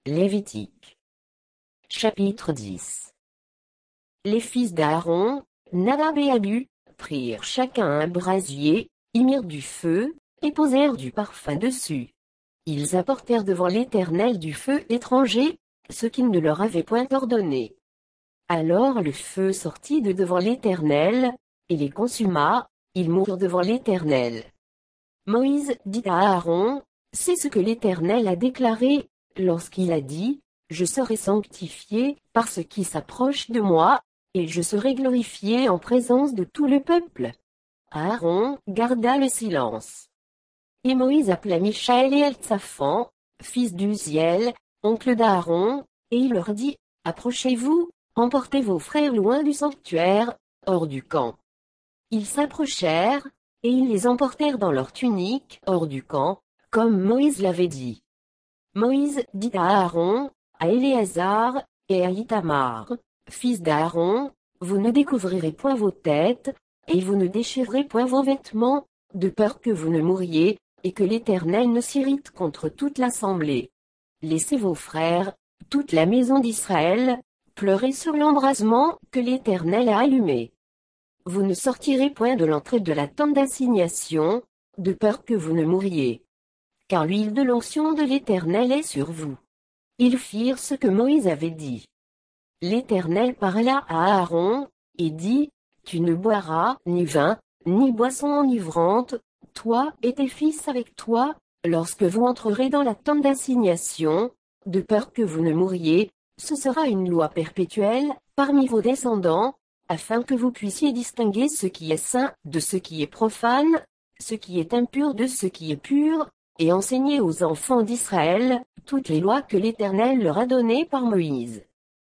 Lévitique. Chapitre 10. Les fils d'Aaron, Nadab et Abihu, prirent chacun un brasier, y mirent du feu, et posèrent du parfum dessus. Ils apportèrent devant l'Éternel du feu étranger, ce qu'il ne leur avait point ordonné. Alors le feu sortit de devant l'Éternel, et les consuma, ils moururent devant l'Éternel. Moïse dit à Aaron, c'est ce que l'Éternel a déclaré, lorsqu'il a dit, je serai sanctifié par ce qui s'approche de moi, et je serai glorifié en présence de tout le peuple. Aaron garda le silence. Et Moïse appela Michaël et Eltsaphan, fils d'Uziel, oncle d'Aaron, et il leur dit, approchez-vous, emportez vos frères loin du sanctuaire, hors du camp. Ils s'approchèrent, et ils les emportèrent dans leurs tuniques, hors du camp, comme Moïse l'avait dit. Moïse dit à Aaron, à Éléazar, et à Ithamar, fils d'Aaron, vous ne découvrirez point vos têtes, et vous ne déchirerez point vos vêtements, de peur que vous ne mouriez, et que l'Éternel ne s'irrite contre toute l'assemblée. Laissez vos frères, toute la maison d'Israël, pleurer sur l'embrasement que l'Éternel a allumé. Vous ne sortirez point de l'entrée de la tente d'assignation, de peur que vous ne mouriez. Car l'huile de l'onction de l'Éternel est sur vous. Ils firent ce que Moïse avait dit. L'Éternel parla à Aaron, et dit, tu ne boiras ni vin, ni boisson enivrante, toi et tes fils avec toi, lorsque vous entrerez dans la tente d'assignation, de peur que vous ne mouriez, ce sera une loi perpétuelle, parmi vos descendants, afin que vous puissiez distinguer ce qui est saint de ce qui est profane, ce qui est impur de ce qui est pur, et enseigner aux enfants d'Israël, toutes les lois que l'Éternel leur a données par Moïse.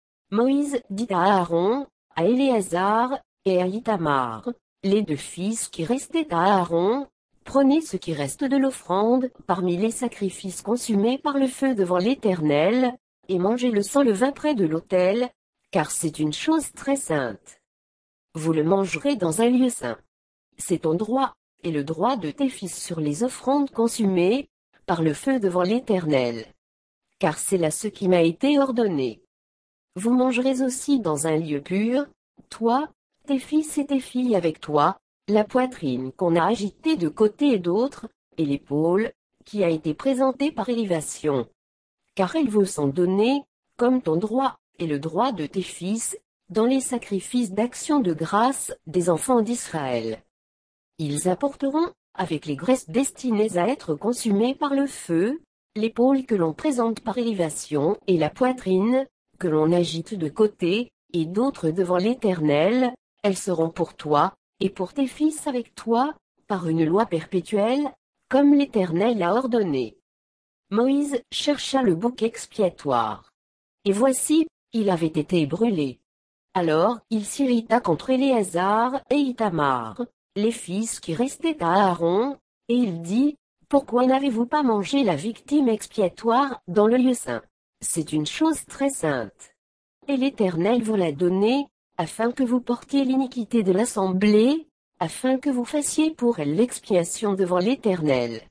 Moïse dit à Aaron, à Éléazar, et à Ithamar, les deux fils qui restaient à Aaron, prenez ce qui reste de l'offrande, parmi les sacrifices consumés par le feu devant l'Éternel, et mangez-le sans levain près de l'autel, car c'est une chose très sainte. Vous le mangerez dans un lieu saint. C'est ton droit, et le droit de tes fils sur les offrandes consumées, par le feu devant l'Éternel. Car c'est là ce qui m'a été ordonné. Vous mangerez aussi dans un lieu pur, toi, tes fils et tes filles avec toi, la poitrine qu'on a agitée de côté et d'autre, et l'épaule, qui a été présentée par élévation. Car elles vous sont données, comme ton droit, et le droit de tes fils, dans les sacrifices d'action de grâce des enfants d'Israël. Ils apporteront, avec les graisses destinées à être consumées par le feu, l'épaule que l'on présente par élévation et la poitrine, que l'on agite de côté, et d'autres devant l'Éternel, elles seront pour toi, et pour tes fils avec toi, par une loi perpétuelle, comme l'Éternel a ordonné. Moïse chercha le bouc expiatoire. Et voici, il avait été brûlé. Alors il s'irrita contre Éléazar et Ithamar, les fils qui restaient à Aaron, et il dit, pourquoi n'avez-vous pas mangé la victime expiatoire dans le lieu saint? C'est une chose très sainte. Et l'Éternel vous l'a donnée, afin que vous portiez l'iniquité de l'assemblée, afin que vous fassiez pour elle l'expiation devant l'Éternel.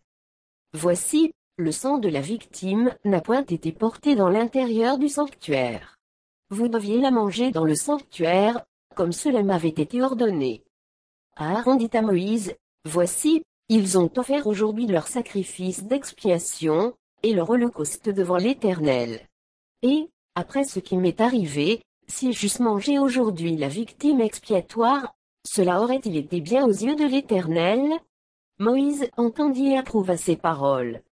Voici, le sang de la victime n'a point été porté dans l'intérieur du sanctuaire. Vous deviez la manger dans le sanctuaire, comme cela m'avait été ordonné. Aaron dit à Moïse, voici, ils ont offert aujourd'hui leur sacrifice d'expiation, et leur holocauste devant l'Éternel. Et, après ce qui m'est arrivé, si j'eusse mangé aujourd'hui la victime expiatoire, cela aurait-il été bien aux yeux de l'Éternel? Moïse entendit et approuva ces paroles.